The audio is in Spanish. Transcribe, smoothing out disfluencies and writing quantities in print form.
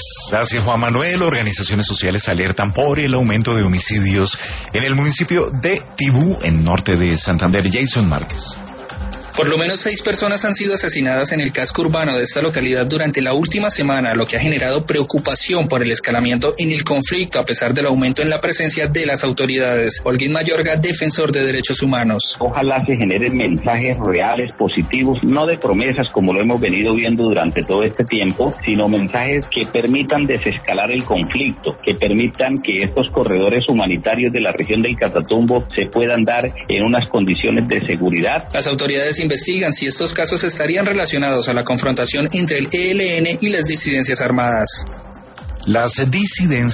Gracias, Juan Manuel. Organizaciones sociales alertan por el aumento de homicidios en el municipio de Tibú, en norte de Santander. Jason Márquez. Por lo menos 6 personas han sido asesinadas en el casco urbano de esta localidad durante la última semana, lo que ha generado preocupación por el escalamiento en el conflicto a pesar del aumento en la presencia de las autoridades. Holguín Mayorga, defensor de derechos humanos. Ojalá se generen mensajes reales, positivos, no de promesas como lo hemos venido viendo durante todo este tiempo, sino mensajes que permitan desescalar el conflicto, que permitan que estos corredores humanitarios de la región del Catatumbo se puedan dar en unas condiciones de seguridad. Las autoridades investigan si estos casos estarían relacionados a la confrontación entre el ELN y las disidencias armadas. Las disidencias